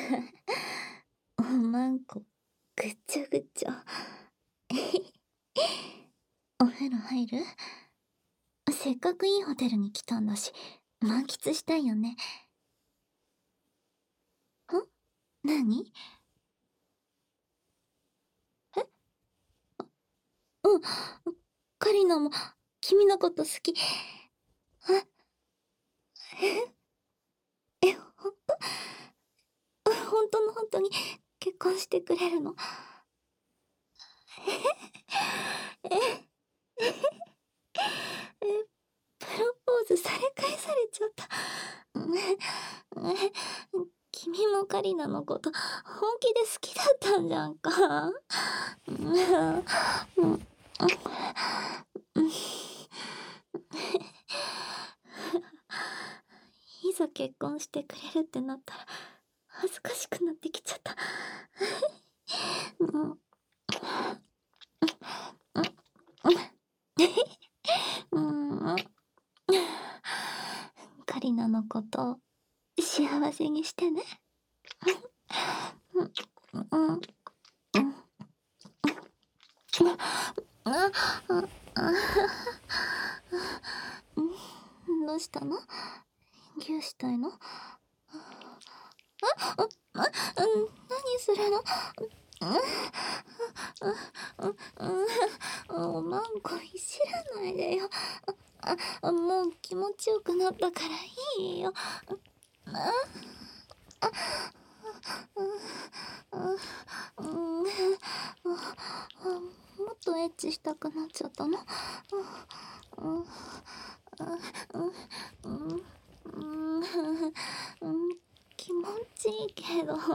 おまんこ、ぐっちょぐちょ。お風呂入る？せっかくいいホテルに来たんだし、満喫したいよね。なに？え？うん、カリナも君のこと好き。あ、ほんと？ほんとのほんとに結婚してくれるの？え、え、プロポーズされ返されちゃった。君もカリナのこと本気で好きだったんじゃんか。うん、いざ結婚してくれるってなったら恥ずかしくなってきちゃった。うん、うん、カリナのこと幸せにしてね。うん、うん、あ、どうしたの？ギューしたいの？何するの？おまんこいじらないでよ。もう気持ちよくなったからいいよ。もっとエッチしたくなっちゃったの？気持ちいいけど、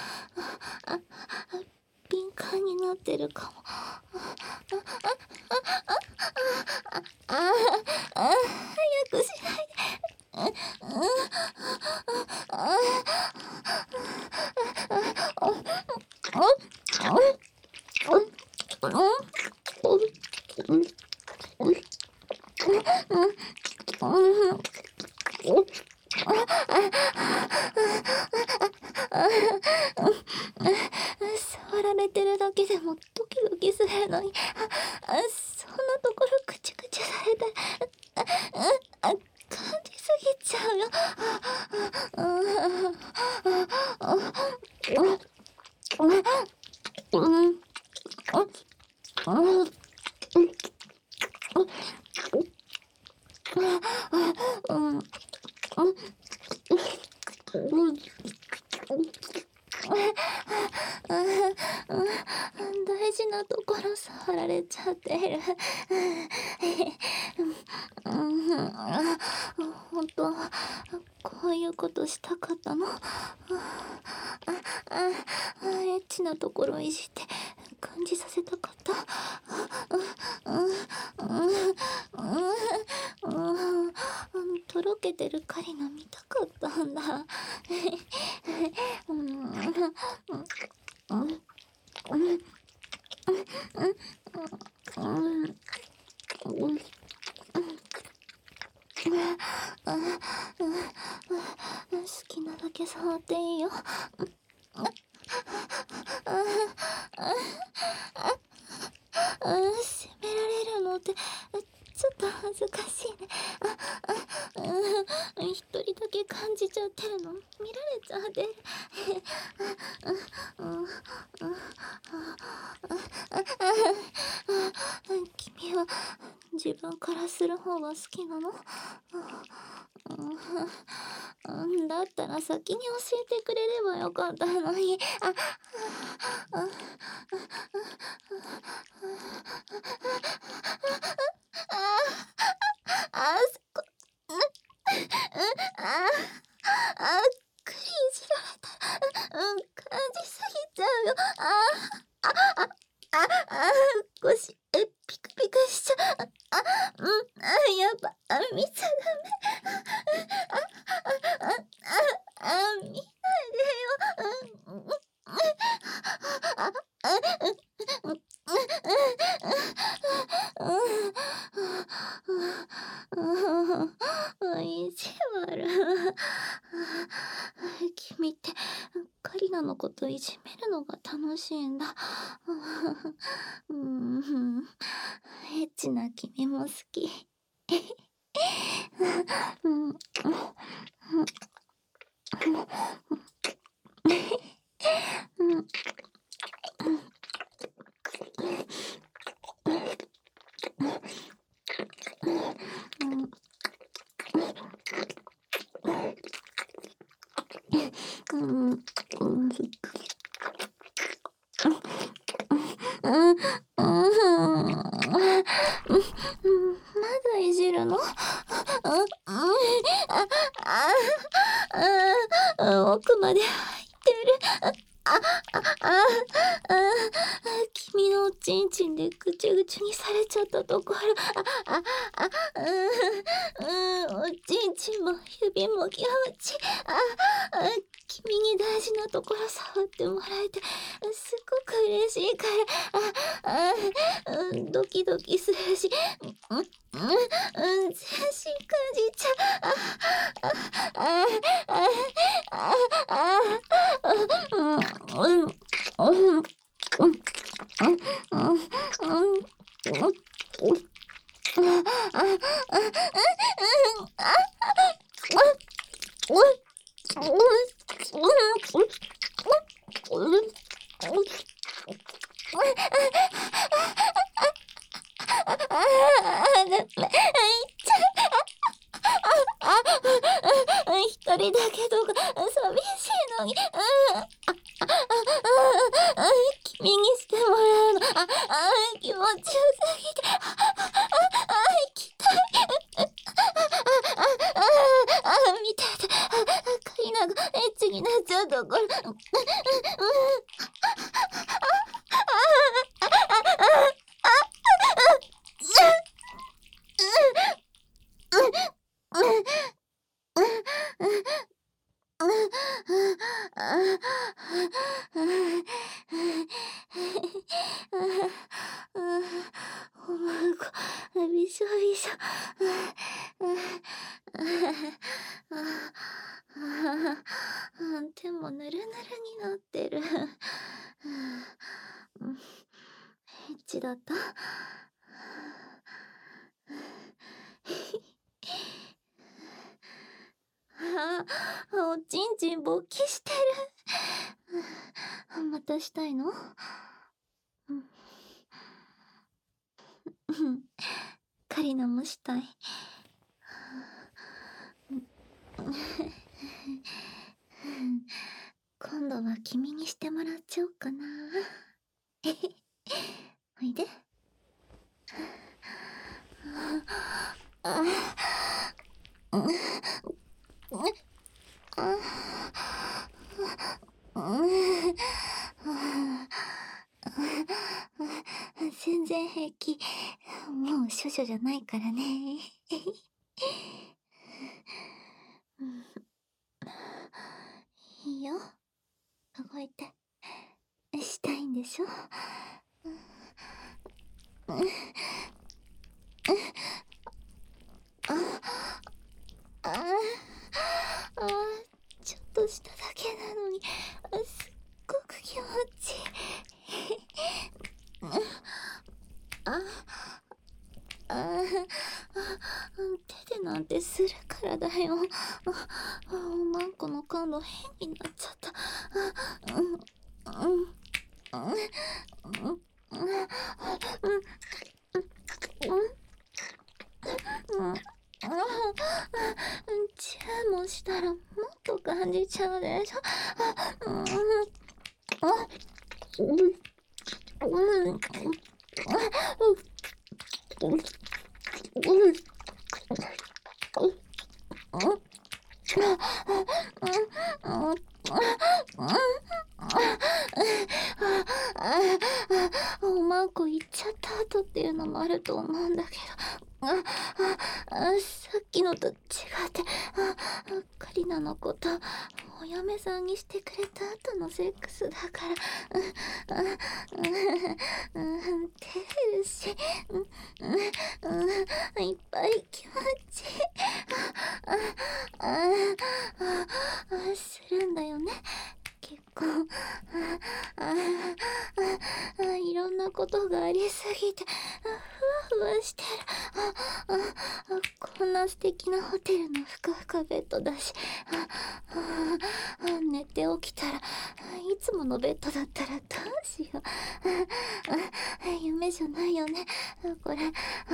敏感になってるかも。早くしないで。触られてるだけでもドキドキするのに、そんなところくちゅくちゅされて、感じすぎちゃうよ。大事なところ触られちゃってる。本当はこういうことしたかったの？エッチなところいじって感じさせたかった。とろけてるカリナ見たかったんだ。好きなだけ触っていいよ。責められるのってちょっと恥ずかしいね。一人だけ感じちゃってるの見られちゃってる。君は自分からする方が好きなの？だったら先に教えてくれればよかったのに。そこ、あクリいじられたら、感じすぎちゃうよ。腰、ピクピクしちゃう。やば、見ちゃダメ。見ないでよ。意地悪。君ってカカリナのこといじめるのが楽しいんだ。うん、エッチな君も好き。うん、うん、うん、うん、うん、まだいじるの？奥まで入ってる。君のおちんちんでぐちゅぐちゅにされちゃったところ、おちんちんも指も気持ち、君に大事なところ触ってもらえてすごく嬉しいから、ドキドキするし、全身感じちゃう。一人だけど寂しいのに、君にしてもらうの、気持ちよすぎて、行きたい。見てて、カリナがエッチになっちゃうところ、おまんこびしょびしょ。手もぬるぬるになってる。エッチだった？おちんちん勃起してる。またしたいの？カリナもしたい。今度は君にしてもらっちゃおうかな。おいで。全然平気。もう処女じゃないからね。いいよ。動いて。したいんでしょ？ちょっとしただけなのに、すっごく気持ちいい。手でなんてするからだよ。おまんこの感度変になっちゃった。チューもしたらもっと感じちゃうでしょ。おまんこ行っちゃった後っていうのもあると思うんだけど、さっきのと違って、カリナのことお嫁さんにしてくれた後のセックスだから、照れるし、いっぱい気持ちいい。するんだよね、結いろんなことがありすぎてふわふわしてる。こんな素敵なホテルのふかふかベッドだし、寝て起きたらいつものベッドだったらどうしよう。夢じゃないよねこれ。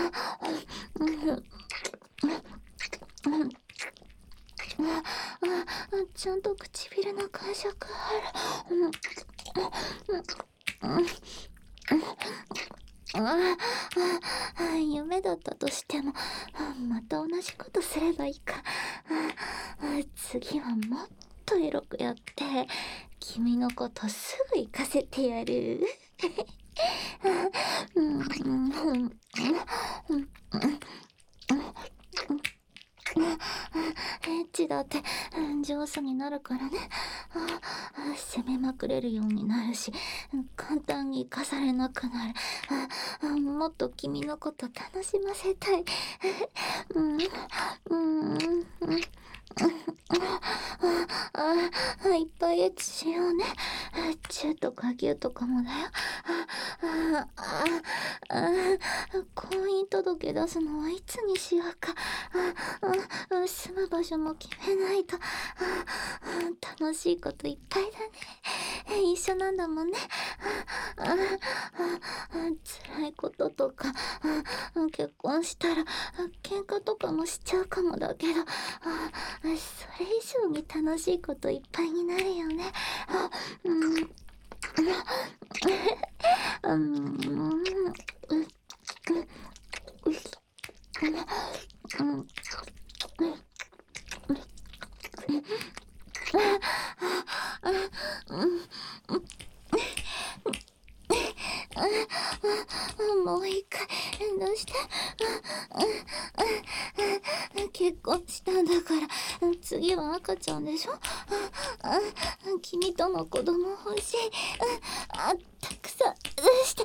ちゃんと唇の感触ある。夢だったとしてもまた同じことすればいいか。次はもっとエロくやって君のことすぐ行かせてやる。エッチだって上手になるからね。攻めまくれるようになるし、簡単に生かされなくなる。もっと君のこと楽しませたい。いっぱいエッチしようね。チューとかギューとかもだよ。婚姻届出すのはいつにしようか。住む場所も決めないと。楽しいこといっぱいだね。一緒なんだもんね。辛いこととか結婚したら喧嘩とかもしちゃうかもだけど、それ以上に楽しいこといっぱいになるよね。もう一回どうして。結婚したんだから次は赤ちゃんでしょ。君との子供欲しい。たくさんして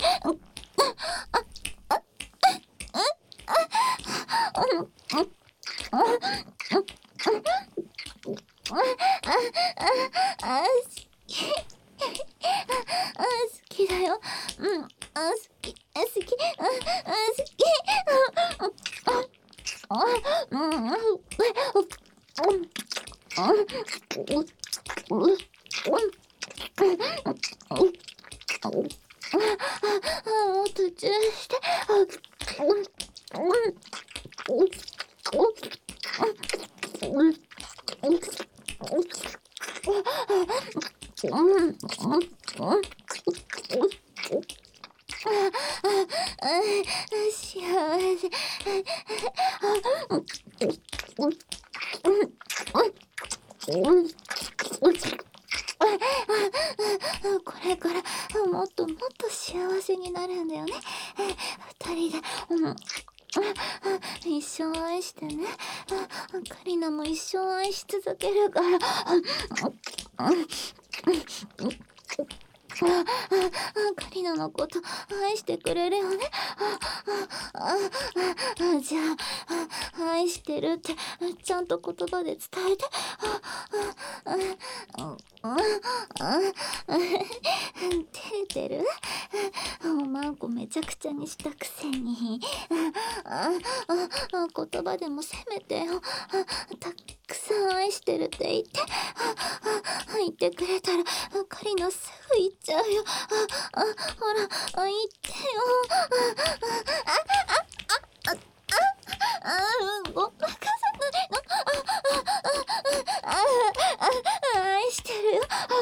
好きだよ。好き途中して幸せ。これからもっともっと幸せになるんだよね。二人で一生愛してね。カリナも一生愛し続けるから。カリナのこと愛してくれるよね。じゃあ愛してるってちゃんと言葉で伝えて。照れてる？おまんこめちゃくちゃにしたくせに。言葉でもせめてよ。たくさん愛してるって言ってくれたらカリナすぐ行っちゃうよ。ほら言ってよ。ごまかさないの。愛してるよ。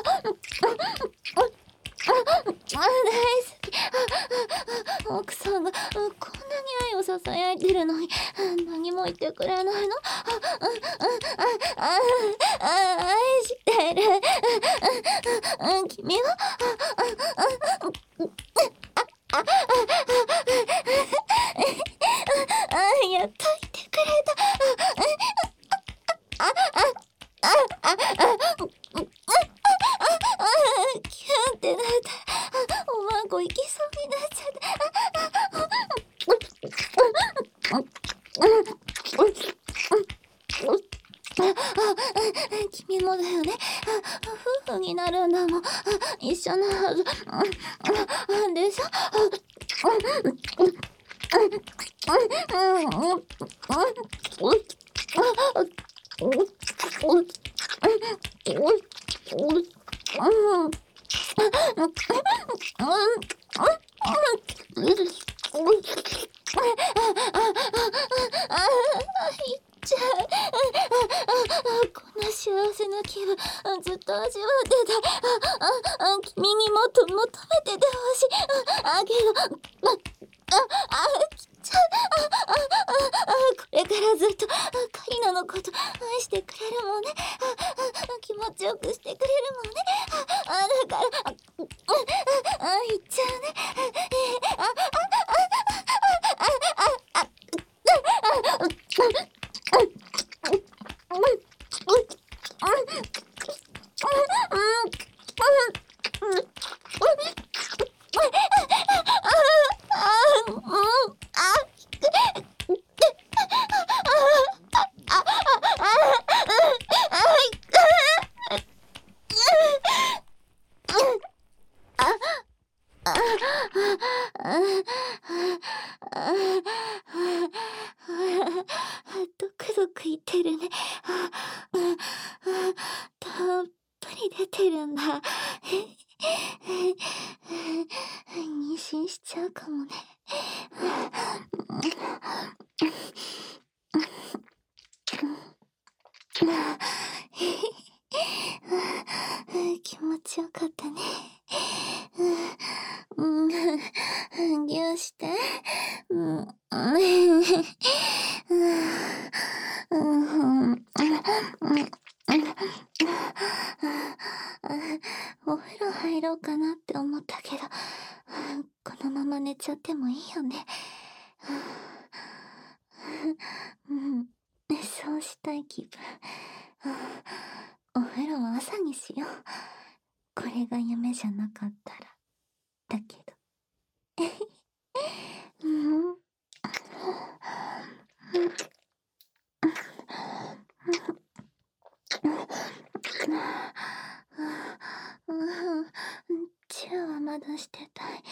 大好き。奥さんがこんなに愛をささやいてるのに何も言ってくれないの。愛してる。君はやっと言ってくれた。キュンってなったらおまんこ行きそうになっちゃって。君もだよね。 夫婦になるんだもん。一緒なはず。でしょ。いっちゃう。こんな幸せな気分ずっと味わってた。君にもっと求めててほしい。けどきちゃう。これからずっとカリナのこと愛してくれるもんね。気持ちよくしてくれるもんね。だから言っちゃうね。ドクドクいってるね。たっぷり出てるんだ。妊娠しちゃうかもね。気持ちよかったね。ぎゅーして。お風呂入ろうかなって思ったけど、このまま寝ちゃってもいいよね。そうしたい気分。お風呂は朝にしよう。これが夢じゃなかったら。だけど。チューはまだしてたい。